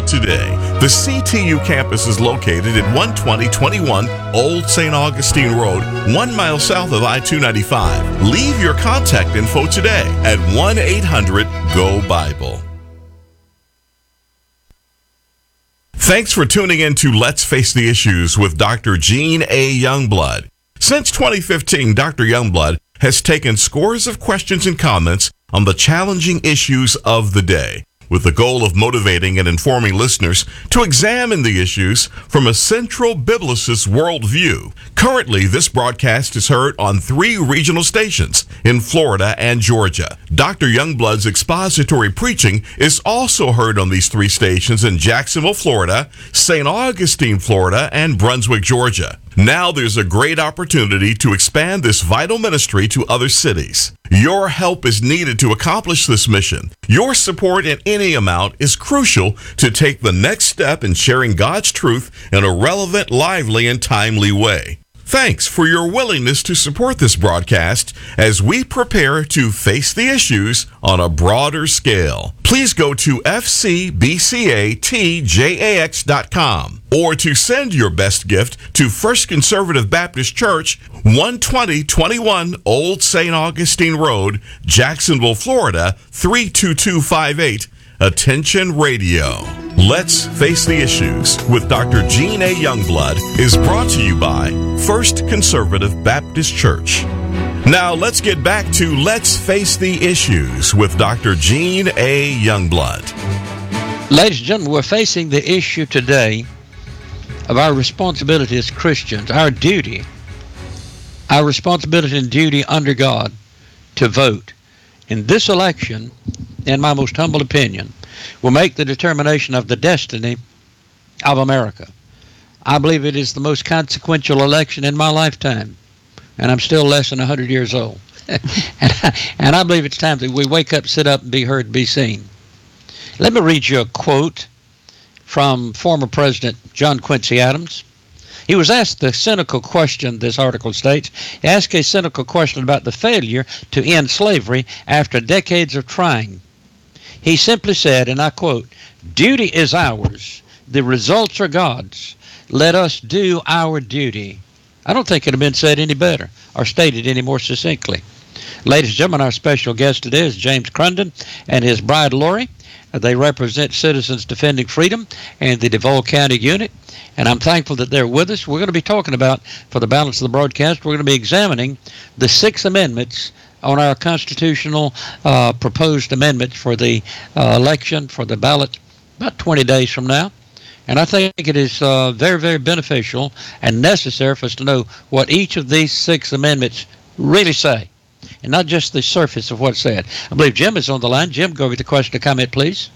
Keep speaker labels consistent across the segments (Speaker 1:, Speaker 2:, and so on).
Speaker 1: today. The CTU campus is located at 12021 Old St. Augustine Road, 1 mile south of I-295. Leave your contact info today at 1-800-GO-BIBLE. Thanks for tuning in to Let's Face the Issues with Dr. Gene A. Youngblood. Since 2015, Dr. Youngblood has taken scores of questions and comments on the challenging issues of the day, with the goal of motivating and informing listeners to examine the issues from a central biblicist worldview. Currently, this broadcast is heard on 3 regional stations in Florida and Georgia. Dr. Youngblood's expository preaching is also heard on these 3 stations in Jacksonville, Florida, St. Augustine, Florida, and Brunswick, Georgia. Now there's a great opportunity to expand this vital ministry to other cities. Your help is needed to accomplish this mission. Your support in any amount is crucial to take the next step in sharing God's truth in a relevant, lively, and timely way. Thanks for your willingness to support this broadcast as we prepare to face the issues on a broader scale. Please go to fcbcatjax.com or to send your best gift to First Conservative Baptist Church, 12021 Old St. Augustine Road, Jacksonville, Florida, 32258. Attention Radio. Let's Face the Issues with Dr. Gene A. Youngblood is brought to you by First Conservative Baptist Church. Now let's get back to Let's Face the Issues with Dr. Gene A. Youngblood.
Speaker 2: Ladies and gentlemen, we're facing the issue today of our responsibility as Christians, our duty, our responsibility and duty under God to vote. In this election, in my most humble opinion, will make the determination of the destiny of America. I believe it is the most consequential election in my lifetime, and I'm still less than 100 years old. and I believe it's time that we wake up, sit up, and be heard, be seen. Let me read you a quote from former President John Quincy Adams. He was asked the cynical question, this article states, he asked a cynical question about the failure to end slavery after decades of trying. He simply said, and I quote, "Duty is ours. The results are God's. Let us do our duty." I don't think it had been said any better or stated any more succinctly. Ladies and gentlemen, our special guest today is James Crunden and his bride Lori. They represent Citizens Defending Freedom and the DeVol County unit, and I'm thankful that they're with us. We're going to be talking about, for the balance of the broadcast, we're going to be examining the 6 amendments on our constitutional proposed amendments for the election, for the ballot, about 20 days from now. And I think it is very, very beneficial and necessary for us to know what each of these 6 amendments really say, and not just the surface of what's said. I believe Jim is on the line. Jim, go over the question or comment, please.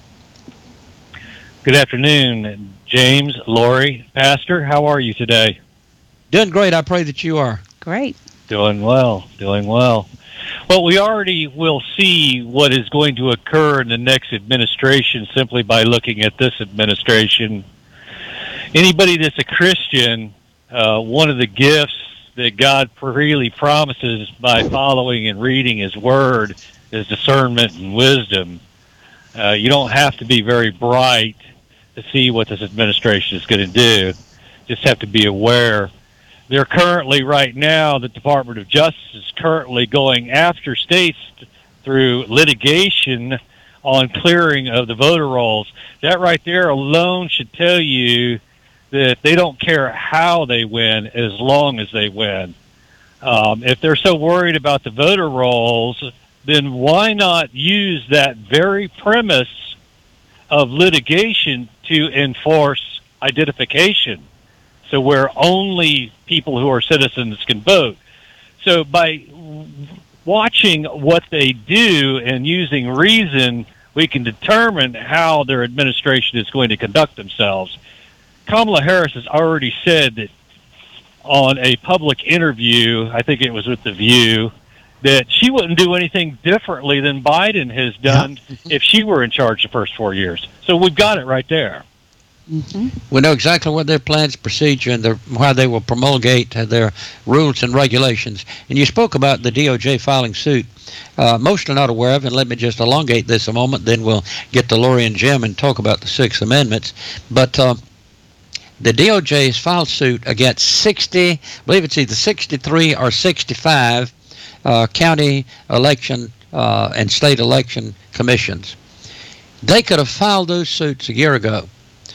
Speaker 3: Good afternoon, James, Lori, Pastor. How are you today?
Speaker 2: Doing great. I pray that you are.
Speaker 4: Great.
Speaker 3: Doing well, doing well. Well, we already will see what is going to occur in the next administration simply by looking at this administration. Anybody that's a Christian, one of the gifts that God freely promises by following and reading His Word is discernment and wisdom. You don't have to be very bright to see what this administration is going to do. Just have to be aware. They're currently, right now, the Department of Justice is currently going after states through litigation on clearing of the voter rolls. That right there alone should tell you that they don't care how they win as long as they win. If they're so worried about the voter rolls, then why not use that very premise of litigation to enforce identification, so where only people who are citizens can vote? So by watching what they do and using reason, we can determine how their administration is going to conduct themselves. Kamala Harris has already said that on a public interview, I think it was with The View, that she wouldn't do anything differently than Biden has done if she were in charge the first 4 years. So we've got it right there.
Speaker 2: We know exactly what their plans, procedure, and how they will promulgate their rules and regulations. And you spoke about the DOJ filing suit. Most are not aware of, and let me just elongate this a moment, then we'll get to Lori and Jim and talk about the Sixth Amendments. But the DOJ has filed suit against 60, I believe it's either 63 or 65 county election and state election commissions. They could have filed those suits a year ago.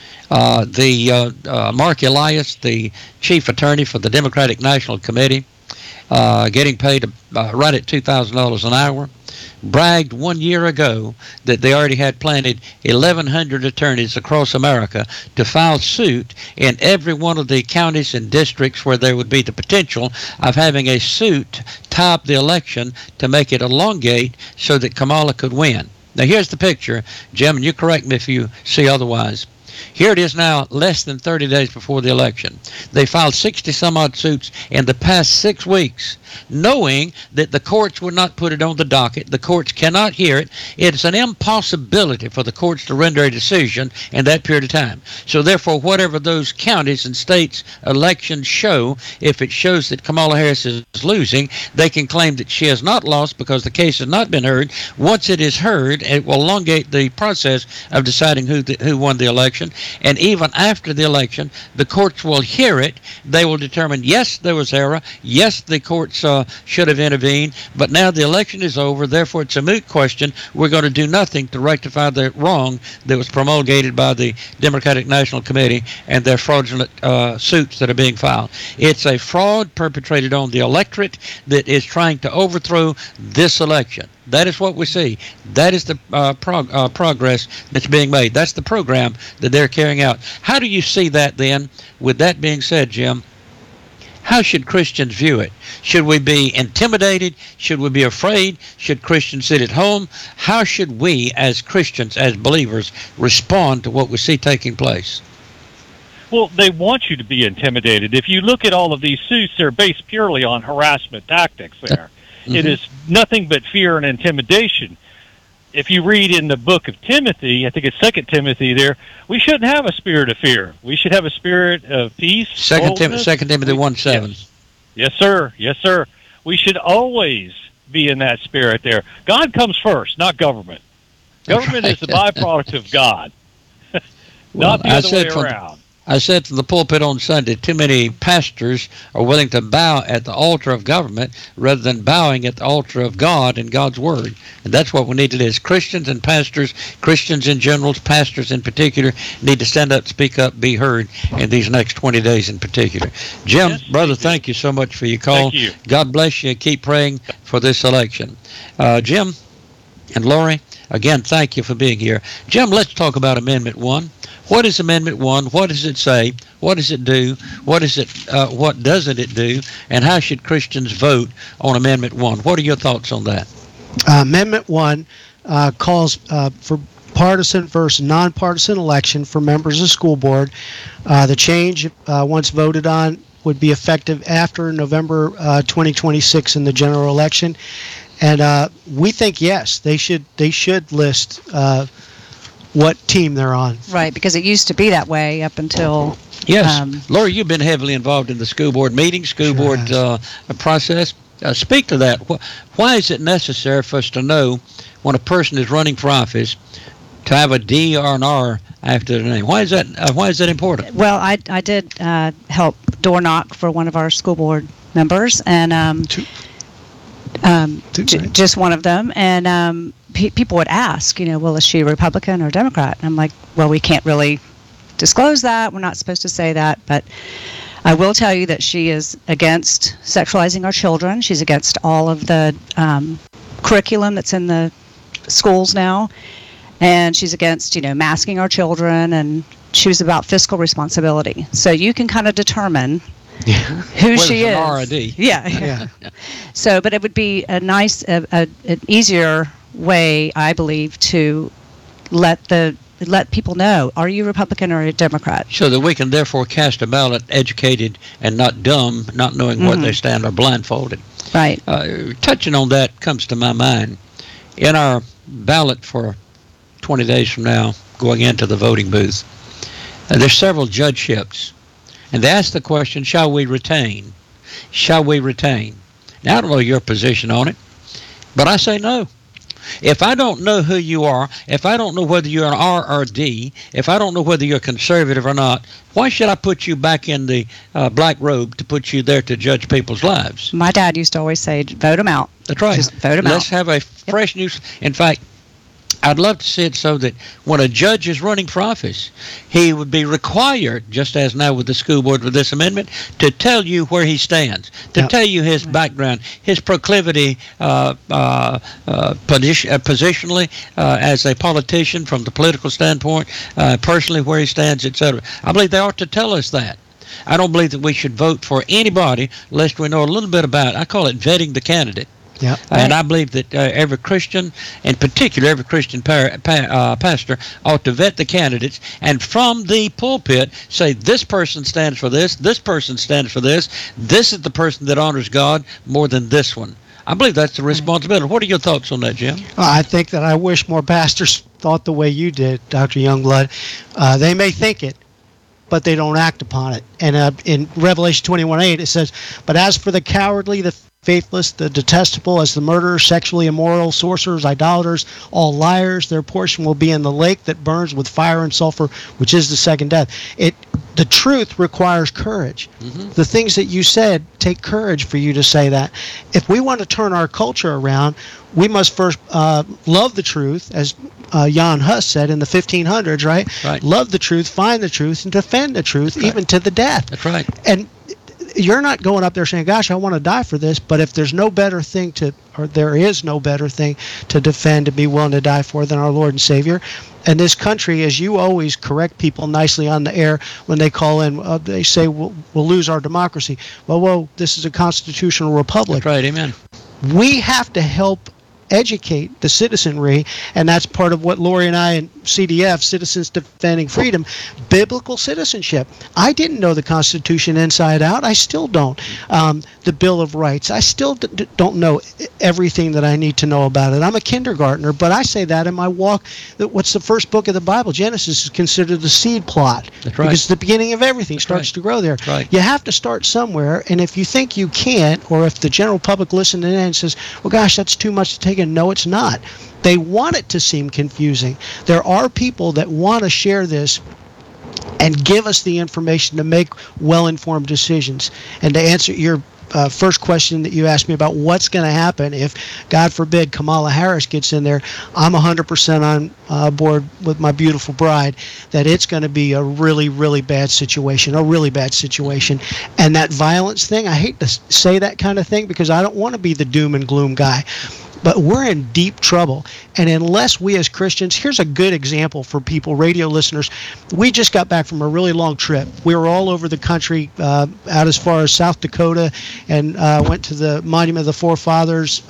Speaker 2: Mark Elias, the chief attorney for the Democratic National Committee, getting paid right at $2,000 an hour, bragged 1 year ago that they already had planted 1,100 attorneys across America to file suit in every one of the counties and districts where there would be the potential of having a suit tie up the election to make it elongate so that Kamala could win. Now, here's the picture, Jim, and you correct me if you see otherwise. Here it is now, less than 30 days before the election. They filed 60-some-odd suits in the past 6 weeks, knowing that the courts would not put it on the docket. The courts cannot hear it. It's an impossibility for the courts to render a decision in that period of time. So therefore, whatever those counties and states elections show, if it shows that Kamala Harris is losing, they can claim that she has not lost because the case has not been heard. Once it is heard, it will elongate the process of deciding who won the election. And even after the election, the courts will hear it. They will determine, yes, there was error. Yes, the courts should have intervened. But now the election is over. Therefore, it's a moot question. We're going to do nothing to rectify the wrong that was promulgated by the Democratic National Committee and their fraudulent suits that are being filed. It's a fraud perpetrated on the electorate that is trying to overthrow this election. That is what we see. That is the progress that's being made. That's the program that they're carrying out. How do you see that then? With that being said, Jim, how should Christians view it? Should we be intimidated? Should we be afraid? Should Christians sit at home? How should we as Christians, as believers, respond to what we see taking place?
Speaker 3: Well, they want you to be intimidated. If you look at all of these suits, they're based purely on harassment tactics there. It is nothing but fear and intimidation. If you read in the book of Timothy, I think it's 2 Timothy there, we shouldn't have a spirit of fear. We should have a spirit of peace.
Speaker 2: 2 Timothy 1:7.
Speaker 3: Yes, sir. Yes, sir. We should always be in that spirit there. God comes first, not government. Government is the byproduct of God, not the other way around.
Speaker 2: I said to the pulpit on Sunday, too many pastors are willing to bow at the altar of government rather than bowing at the altar of God and God's Word. And that's what we need to do as Christians and pastors, Christians in general, pastors in particular, need to stand up, speak up, be heard in these next 20 days in particular. Jim, yes, brother, thank you so much for your call.
Speaker 3: Thank you.
Speaker 2: God bless you. Keep praying for this election. Jim and Lori, again, thank you for being here. Jim, let's talk about Amendment 1. What is Amendment 1? What does it say? What does it do? What doesn't it do? And how should Christians vote on Amendment 1? What are your thoughts on that?
Speaker 4: Amendment 1 calls for partisan versus nonpartisan election for members of the school board. The change, once voted on, would be effective after November 2026 in the general election. And we think, yes, they should list what team they're on.
Speaker 5: Right, because it used to be that way up until...
Speaker 2: Yes. Lori, you've been heavily involved in the school board meeting, school board process. Speak to that. Why is it necessary for us to know when a person is running for office to have a D or an R after their name? Why is that important?
Speaker 5: Well, I did help door knock for one of our school board members, and just one of them, and people would ask, well, is she a Republican or Democrat? And I'm like, well, we can't really disclose that. We're not supposed to say that, but I will tell you that she is against sexualizing our children. She's against all of the curriculum that's in the schools now, and she's against, masking our children, and she was about fiscal responsibility. So you can kind of determine who she is.
Speaker 2: R&D.
Speaker 5: Yeah. So, but it would be a nice, an easier way, I believe, to let people know, are you Republican or a Democrat?
Speaker 2: So that we can therefore cast a ballot educated and not dumb, not knowing what they stand, or blindfolded.
Speaker 5: Right.
Speaker 2: Touching on that comes to my mind. In our ballot for 20 days from now, going into the voting booth, There's several judgeships, and they ask the question, shall we retain? Shall we retain? Now, I don't know your position on it, but I say no. If I don't know who you are, if I don't know whether you're an R or D, if I don't know whether you're conservative or not, why should I put you back in the black robe to put you there to judge people's lives?
Speaker 5: My dad used to always say, vote them out.
Speaker 2: That's right.
Speaker 5: Just vote them out.
Speaker 2: Let's have a fresh new... In fact, I'd love to see it so that when a judge is running for office, he would be required, just as now with the school board with this amendment, to tell you where he stands, to tell you his background, his proclivity positionally as a politician from the political standpoint, personally where he stands, etc. I believe they ought to tell us that. I don't believe that we should vote for anybody lest we know a little bit about, I call it vetting the candidate.
Speaker 4: Yeah.
Speaker 2: And I believe that every Christian, in particular every Christian pastor, ought to vet the candidates and from the pulpit say this person stands for this person stands for this is the person that honors God more than this one. I believe that's the responsibility. What are your thoughts on that, Jim?
Speaker 4: I think that I wish more pastors thought the way you did, Dr. Youngblood. They may think it, but they don't act upon it. And in Revelation 21:8, it says, but as for the cowardly, the faithless, the detestable, as the murderers, sexually immoral, sorcerers, idolaters, all liars, their portion will be in the lake that burns with fire and sulfur, which is the second death. The truth requires courage. Mm-hmm. The things that you said take courage for you to say that. If we want to turn our culture around, we must first love the truth, as Jan Hus said in the 1500s, right?
Speaker 2: Right.
Speaker 4: Love the truth, find the truth, and defend the truth, even to the death.
Speaker 2: That's right.
Speaker 4: And you're not going up there saying, gosh, I want to die for this, but if there's no better thing there is no better thing to defend and be willing to die for than our Lord and Savior. And this country, as you always correct people nicely on the air when they call in, they say we'll lose our democracy. Well, this is a constitutional republic.
Speaker 2: That's right, amen.
Speaker 4: We have to help educate the citizenry, and that's part of what Lori and I and CDF, Citizens Defending Freedom, biblical citizenship. I didn't know the Constitution inside out. I still don't. The Bill of Rights. I still don't know everything that I need to know about it. I'm a kindergartner, but I say that in my walk. What's the first book of the Bible? Genesis is considered the seed plot.
Speaker 2: That's right.
Speaker 4: Because the beginning of everything starts to grow there.
Speaker 2: That's right.
Speaker 4: You have to start somewhere, and if you think you can't, or if the general public listens in and says, well, gosh, that's too much to take in, no, it's not. They want it to seem confusing. There are people that want to share this and give us the information to make well-informed decisions. And to answer your first question that you asked me about what's going to happen if, God forbid, Kamala Harris gets in there, I'm 100% on board with my beautiful bride that it's going to be a really, really bad situation, And that violence thing, I hate to say that kind of thing because I don't want to be the doom and gloom guy. But we're in deep trouble. And unless we as Christians, here's a good example for people, radio listeners. We just got back from a really long trip. We were all over the country, out as far as South Dakota, and went to the Monument of the Forefathers,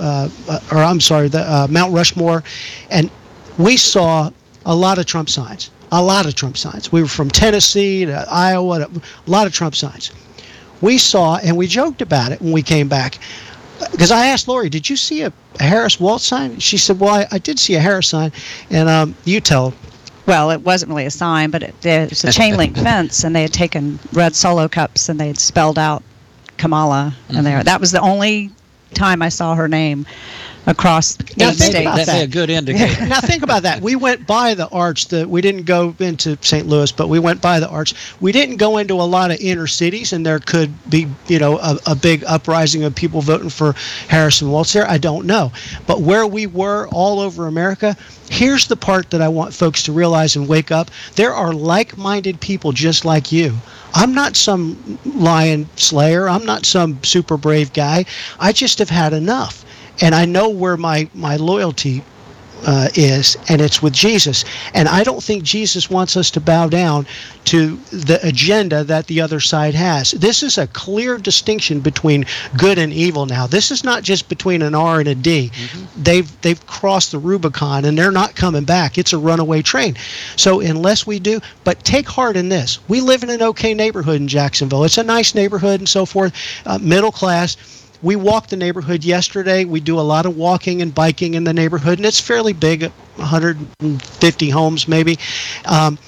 Speaker 4: Mount Rushmore. And we saw a lot of Trump signs. We were from Tennessee to Iowa, a lot of Trump signs. We saw, and we joked about it when we came back, because I asked Lori, did you see a Harris Waltz sign? She said, well, I did see a Harris sign. And you tell.
Speaker 5: Well, it wasn't really a sign, but it's a chain link fence, and they had taken red Solo cups, and they had spelled out Kamala in there. That was the only time I saw her name across 8 states.
Speaker 2: That'd be a good indicator.
Speaker 4: Now think about that. We went by the arch. We didn't go into St. Louis, but we went by the arch. We didn't go into a lot of inner cities, and there could be, a big uprising of people voting for Harrison Waltz there. I don't know. But where we were all over America, here's the part that I want folks to realize and wake up. There are like-minded people just like you. I'm not some lion slayer. I'm not some super brave guy. I just have had enough. And I know where my loyalty is, and it's with Jesus. And I don't think Jesus wants us to bow down to the agenda that the other side has. This is a clear distinction between good and evil now. This is not just between an R and a D. Mm-hmm. They've crossed the Rubicon, and they're not coming back. It's a runaway train. So unless we do, but take heart in this. We live in an okay neighborhood in Jacksonville. It's a nice neighborhood and so forth, middle class. We walked the neighborhood yesterday. We do a lot of walking and biking in the neighborhood, and it's fairly big, 150 homes maybe.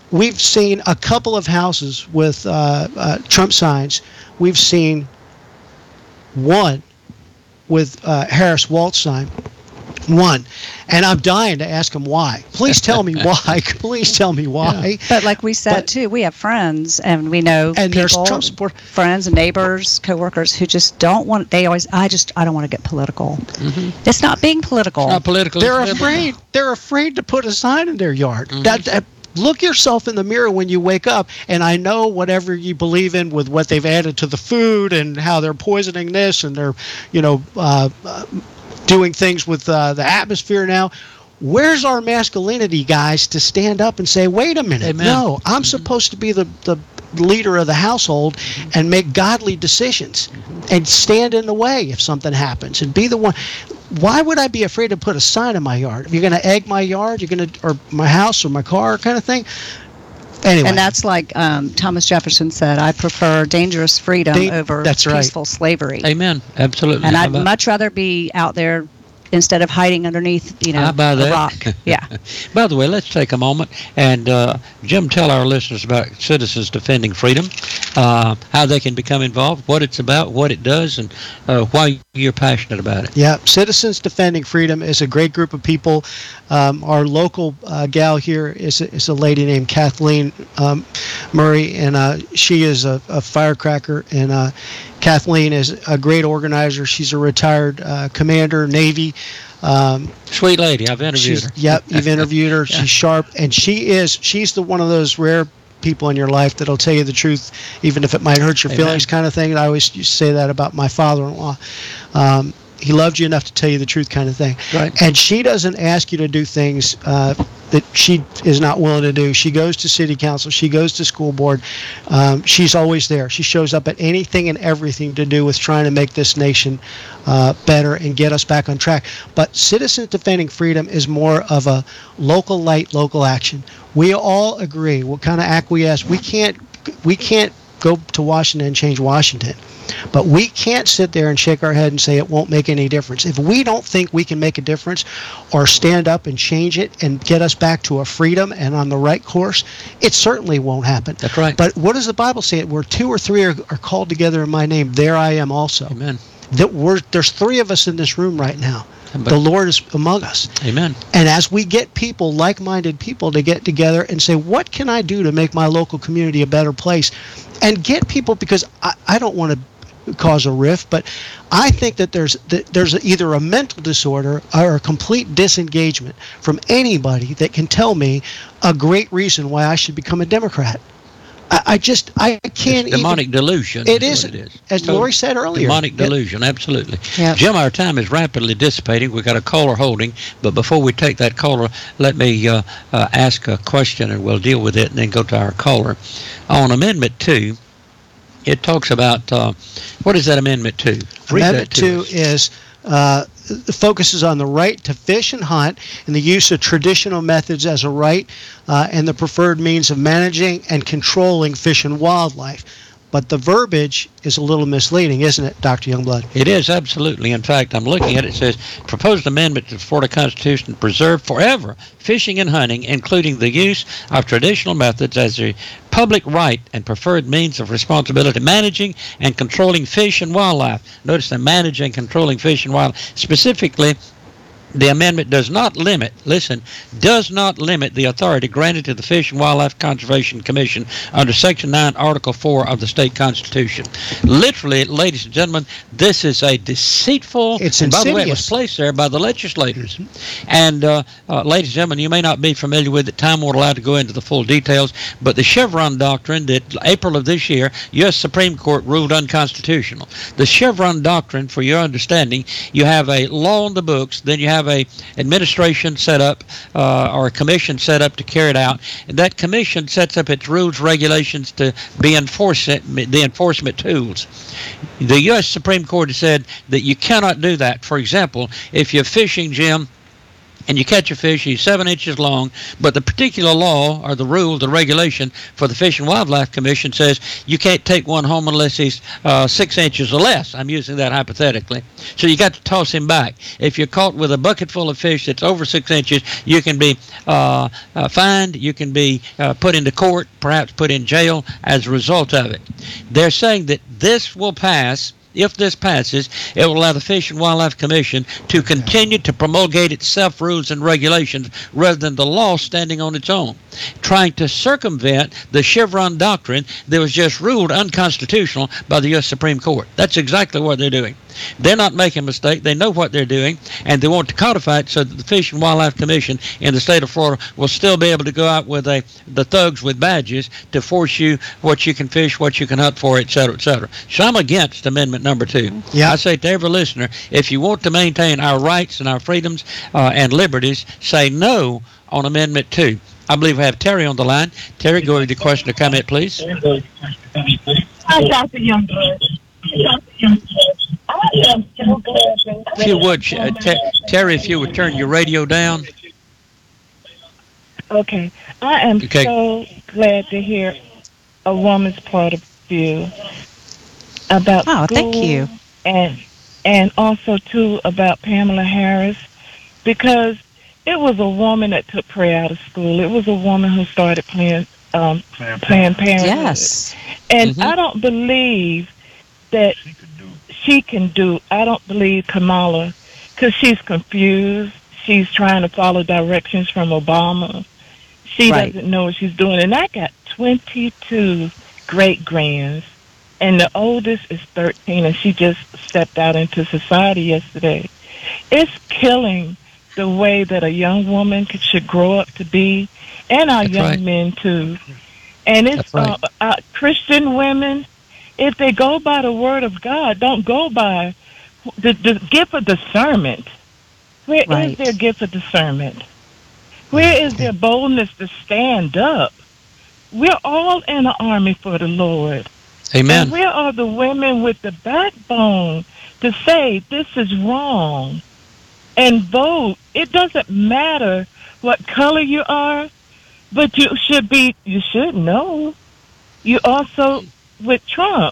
Speaker 4: we've seen a couple of houses with Trump signs. We've seen one with Harris Waltz sign. One. And I'm dying to ask him why. Please tell me why. Please tell me why.
Speaker 5: But like we said, too, we have friends and we know
Speaker 4: and
Speaker 5: people,
Speaker 4: there's Trump support.
Speaker 5: friends and neighbors, coworkers who just don't want, I don't want to get political. Mm-hmm. It's not being political.
Speaker 2: It's not political.
Speaker 4: They're afraid to put a sign in their yard.
Speaker 2: Mm-hmm.
Speaker 4: Look yourself in the mirror when you wake up, and I know whatever you believe in with what they've added to the food and how they're poisoning this and they're, doing things with the atmosphere now. Where's our masculinity, guys, to stand up and say, wait a minute,
Speaker 2: Amen.
Speaker 4: No, I'm supposed to be the leader of the household and make godly decisions and stand in the way if something happens and be the one. Why would I be afraid to put a sign in my yard? If you're going to egg my yard, or my house or my car kind of thing. Anyway.
Speaker 5: And that's like Thomas Jefferson said, I prefer dangerous freedom over peaceful slavery.
Speaker 2: Amen. Absolutely.
Speaker 5: And I'd much rather be out there instead of hiding underneath, a rock. Yeah.
Speaker 2: By the way, let's take a moment and, Jim, tell our listeners about Citizens Defending Freedom, how they can become involved, what it's about, what it does, and why you're passionate about it.
Speaker 4: Yeah, Citizens Defending Freedom is a great group of people. Our local gal here is a lady named Kathleen Murray, and she is a firecracker, and Kathleen is a great organizer. She's a retired commander, Navy.
Speaker 2: Sweet lady. I've interviewed her.
Speaker 4: Yep, you've interviewed her. Yeah. She's she's one of those rare people in your life that'll tell you the truth, even if it might hurt your feelings, kind of thing. And I always used to say that about my father-in-law. He loved you enough to tell you the truth, kind of thing.
Speaker 2: Right.
Speaker 4: And she doesn't ask you to do things that she is not willing to do. She goes to city council. She goes to school board. She's always there. She shows up at anything and everything to do with trying to make this nation better and get us back on track. But Citizens Defending Freedom is more of a local light, local action. We all agree. We'll kind of acquiesce. We can't go to Washington and change Washington. But we can't sit there and shake our head and say it won't make any difference. If we don't think we can make a difference or stand up and change it and get us back to a freedom and on the right course, it certainly won't happen.
Speaker 2: That's right.
Speaker 4: But what does the Bible say? Where 2 or 3 are called together in my name, there I am also.
Speaker 2: Amen.
Speaker 4: There's 3 of us in this room right now. The Lord is among us.
Speaker 2: Amen.
Speaker 4: And as we get people, like-minded people, to get together and say, what can I do to make my local community a better place? And get people, because I don't want to cause a rift, but I think that there's either a mental disorder or a complete disengagement from anybody that can tell me a great reason why I should become a Democrat. I can't.
Speaker 2: It's demonic delusion.
Speaker 4: It is, as Lori said earlier.
Speaker 2: Demonic delusion, absolutely.
Speaker 5: Yeah.
Speaker 2: Jim, our time is rapidly dissipating. We've got a caller holding, but before we take that caller, let me ask a question, and we'll deal with it, and then go to our caller. On Amendment 2, it talks about, what is that Amendment 2?
Speaker 4: Amendment 2 is focuses on the right to fish and hunt and the use of traditional methods as a right and the preferred means of managing and controlling fish and wildlife. But the verbiage is a little misleading, isn't it, Dr. Youngblood?
Speaker 2: It is, absolutely. In fact, I'm looking at it. It says, proposed amendment to the Florida Constitution to preserve forever fishing and hunting, including the use of traditional methods as a public right and preferred means of responsibility, managing and controlling fish and wildlife. Notice that managing and controlling fish and wildlife. Specifically, the amendment does not limit the authority granted to the Fish and Wildlife Conservation Commission under Section 9, Article 4 of the state constitution. Literally, ladies and gentlemen, this is a deceitful,
Speaker 4: it's
Speaker 2: and by
Speaker 4: insidious.
Speaker 2: the way, it was placed there by the legislators. And ladies and gentlemen, you may not be familiar with it. Time won't allow to go into the full details, but the Chevron doctrine that April of this year, U.S. Supreme Court ruled unconstitutional. The Chevron doctrine, for your understanding, you have a law on the books, then you have a administration set up or a commission set up to carry it out. And that commission sets up its rules, regulations to be the enforcement tools. The U.S. Supreme Court has said that you cannot do that. For example, if you're fishing, Jim, and you catch a fish, he's 7 inches long, but the particular law or the rule, the regulation for the Fish and Wildlife Commission says you can't take one home unless he's 6 inches or less. I'm using that hypothetically. So you got to toss him back. If you're caught with a bucket full of fish that's over 6 inches, you can be fined, you can be put into court, perhaps put in jail as a result of it. They're saying that this will pass. If this passes, it will allow the Fish and Wildlife Commission to continue to promulgate itself rules and regulations rather than the law standing on its own, trying to circumvent the Chevron doctrine that was just ruled unconstitutional by the U.S. Supreme Court. That's exactly what they're doing. They're not making a mistake. They know what they're doing, and they want to codify it so that the Fish and Wildlife Commission in the state of Florida will still be able to go out with the thugs with badges to force you what you can fish, what you can hunt for, et cetera, et cetera. So I'm against Amendment number 2.
Speaker 4: Yeah.
Speaker 2: I say to every listener, if you want to maintain our rights and our freedoms and liberties, say no on Amendment 2. I believe we have Terry on the line. Terry, go with your question or comment, please.
Speaker 6: Hi, Dr. Youngblood.
Speaker 2: If you would, Terry, if you would turn your radio down.
Speaker 6: Okay. I am so glad to hear a woman's point of view about school.
Speaker 5: Thank you.
Speaker 6: And also, too, about Pamela Harris, because it was a woman that took prayer out of school. It was a woman who started Planned Parenthood.
Speaker 5: Yes.
Speaker 6: And I don't believe that she can do. I don't believe Kamala, because she's confused. She's trying to follow directions from Obama. She doesn't know what she's doing. And I got 22 great-grands, and the oldest is 13, and she just stepped out into society yesterday. It's killing the way that a young woman should grow up to be, and our young men, too. And it's Christian women, if they go by the word of God, don't go by the gift of discernment. Where is their gift of discernment? Where is their boldness to stand up? We're all in the army for the Lord.
Speaker 2: Amen.
Speaker 6: And where are the women with the backbone to say this is wrong and vote? It doesn't matter what color you are, but you should know. You also, with Trump,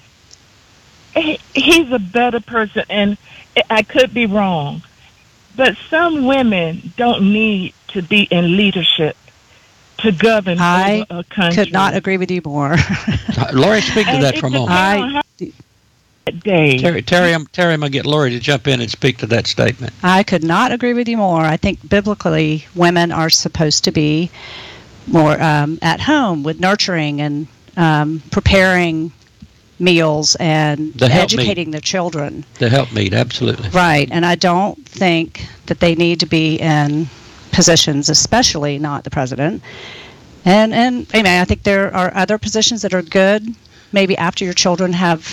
Speaker 6: he's a better person, and I could be wrong, but some women don't need to be in leadership to govern over a country.
Speaker 5: I could not agree with you more.
Speaker 2: Lori, speak to that for a moment. Terry, I'm going to get Lori to jump in and speak to that statement.
Speaker 5: I could not agree with you more. I think biblically, women are supposed to be more at home with nurturing and preparing meals and educating their children.
Speaker 2: The helpmeet, absolutely.
Speaker 5: Right, and I don't think that they need to be in positions, especially not the president. And I think there are other positions that are good, maybe after your children have,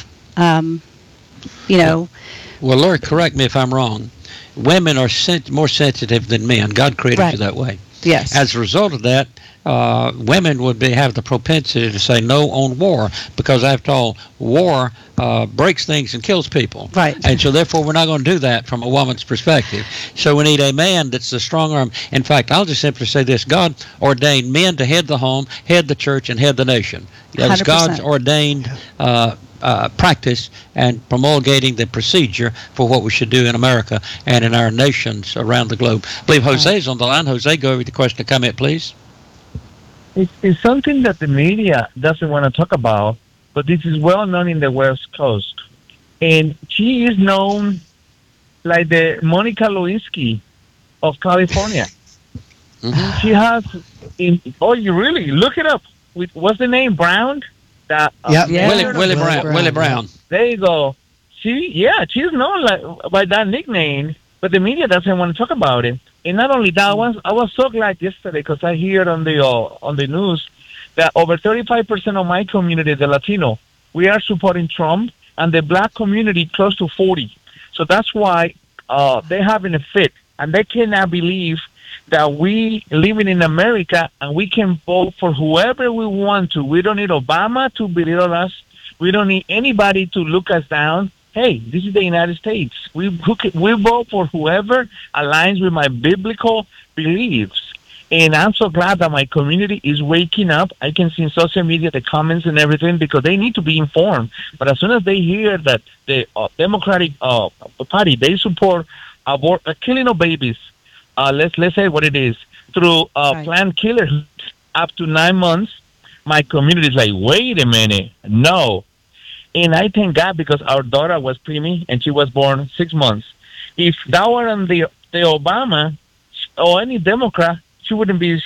Speaker 2: Well, Lori, correct me if I'm wrong. Women are more sensitive than men. God created you that way.
Speaker 5: Yes.
Speaker 2: As a result of that, women would have the propensity to say no on war, because after all, war breaks things and kills people.
Speaker 5: Right.
Speaker 2: And so therefore we're not going to do that from a woman's perspective. So we need a man that's the strong arm. In fact, I'll just simply say this: God ordained men to head the home, head the church, and head the nation. That was 100%. God's ordained practice and promulgating the procedure for what we should do in America and in our nations around the globe. I believe Jose's on the line. Jose, go over the question and comment, please.
Speaker 7: It's something that the media doesn't want to talk about, but this is well known in the West Coast. And she is known like the Monica Lewinsky of California. She has, you really? Look it up. What's the name? Brown?
Speaker 2: Willie Brown.
Speaker 7: There you go. She's known by that nickname, but the media doesn't want to talk about it. And not only that, I was so glad yesterday because I heard on the news that over 35% of my community, the Latino, we are supporting Trump, and the black community close to 40. So that's why they're having a fit, and they cannot believe that we living in America and we can vote for whoever we want to. We don't need Obama to belittle us. We don't need anybody to look us down. hey, this is the United States. We vote for whoever aligns with my biblical beliefs. And I'm so glad that my community is waking up. I can see in social media the comments and everything because they need to be informed. But as soon as they hear that the Democratic Party, they support killing of babies, let's say what it is, through planned killer up to 9 months, my community is like, wait a minute, no. And I thank God because our daughter was preemie and she was born 6 months. If that weren't the Obama or any Democrat, she wouldn't be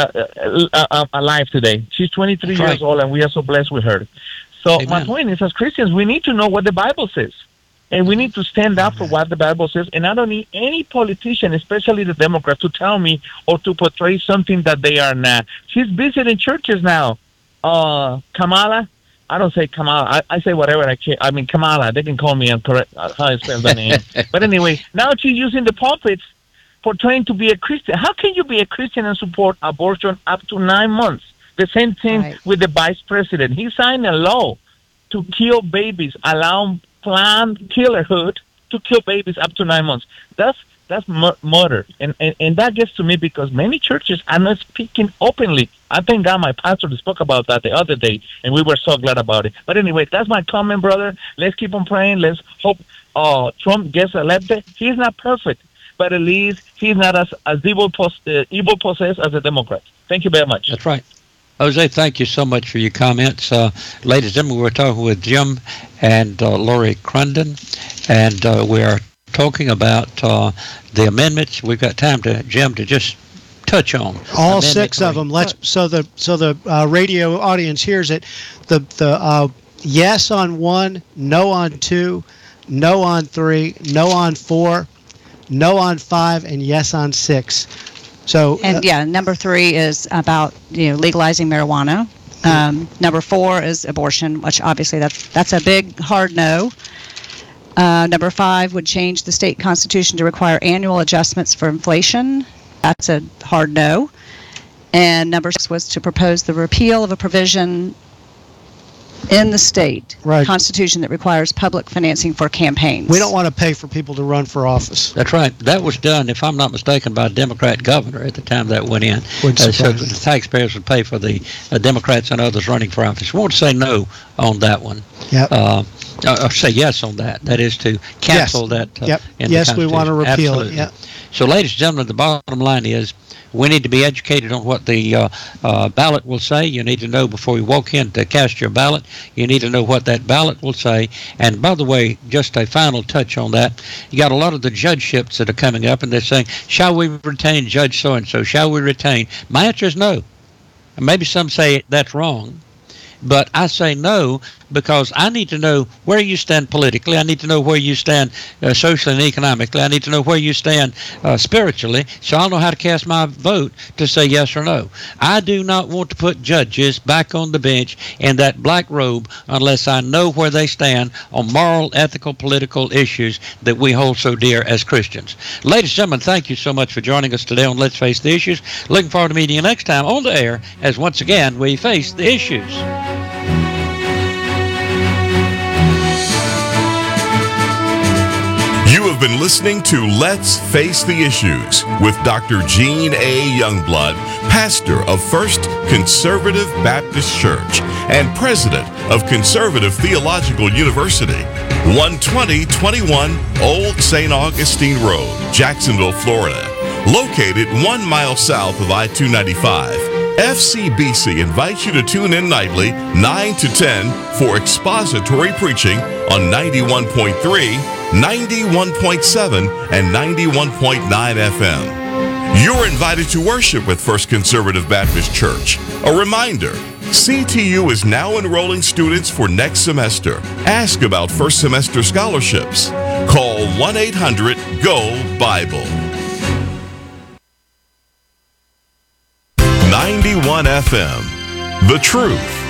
Speaker 7: alive today. She's 23 years old, and we are so blessed with her. So my point is, as Christians, we need to know what the Bible says. And we need to stand up for what the Bible says. And I don't need any politician, especially the Democrats, to tell me or to portray something that they are not. She's visiting churches now. Kamala, I don't say Kamala. I say whatever I can. I mean, Kamala. They can call me incorrect how I spell the name. But anyway, now she's using the pulpits for trying to be a Christian. How can you be a Christian and support abortion up to 9 months? The same thing with the vice president. He signed a law to kill babies, allow Planned Killerhood to kill babies up to 9 months. That's murder. And that gets to me because many churches are not speaking openly. I thank God my pastor spoke about that the other day, and we were so glad about it. But anyway, that's my comment, brother. Let's keep on praying. Let's hope Trump gets elected. He's not perfect, but at least he's not as evil possessed as a Democrat. Thank you very much.
Speaker 2: That's right. Jose, thank you so much for your comments. Ladies and gentlemen, we're talking with Jim and Lori Crunden, and we are talking about the amendments. We've got time to Jim to just touch on
Speaker 4: all 6 of them. So the radio audience hears it. The yes on 1, no on 2, no on 3, no on 4, no on 5, and yes on 6. So
Speaker 5: number 3 is about legalizing marijuana. Number 4 is abortion, which obviously that's a big hard no. Number 5 would change the state constitution to require annual adjustments for inflation. That's a hard no. And number 6 was to propose the repeal of a provision in the state constitution that requires public financing for campaigns.
Speaker 4: We don't want to pay for people to run for office.
Speaker 2: That's right. That was done, if I'm not mistaken, by a Democrat governor at the time that went in. So the taxpayers would pay for the Democrats and others running for office. We want to say no on that one.
Speaker 4: Yep.
Speaker 2: Or say yes on that. That is to cancel that.
Speaker 4: Yes, we want to repeal it. Yep.
Speaker 2: So, ladies and gentlemen, the bottom line is we need to be educated on what the ballot will say. You need to know before you walk in to cast your ballot. You need to know what that ballot will say. And by the way, just a final touch on that, you got a lot of the judgeships that are coming up, and they're saying, shall we retain Judge so-and-so? Shall we retain? My answer is no. And maybe some say that's wrong. But I say no because I need to know where you stand politically. I need to know where you stand socially and economically. I need to know where you stand spiritually, so I'll know how to cast my vote to say yes or no. I do not want to put judges back on the bench in that black robe unless I know where they stand on moral, ethical, political issues that we hold so dear as Christians. Ladies and gentlemen, thank you so much for joining us today on Let's Face the Issues. Looking forward to meeting you next time on the air as once again we face the issues.
Speaker 1: You have been listening to Let's Face the Issues with Dr. Gene A. Youngblood, pastor of First Conservative Baptist Church and president of Conservative Theological University, 12021 Old St. Augustine Road, Jacksonville, Florida. Located 1 mile south of I-295, FCBC invites you to tune in nightly 9 to 10 for expository preaching on 91.3, 91.7, and 91.9 FM. You're invited to worship with First Conservative Baptist Church. A reminder, CTU is now enrolling students for next semester. Ask about first semester scholarships. Call 1-800-GO-BIBLE. 91 FM, The Truth.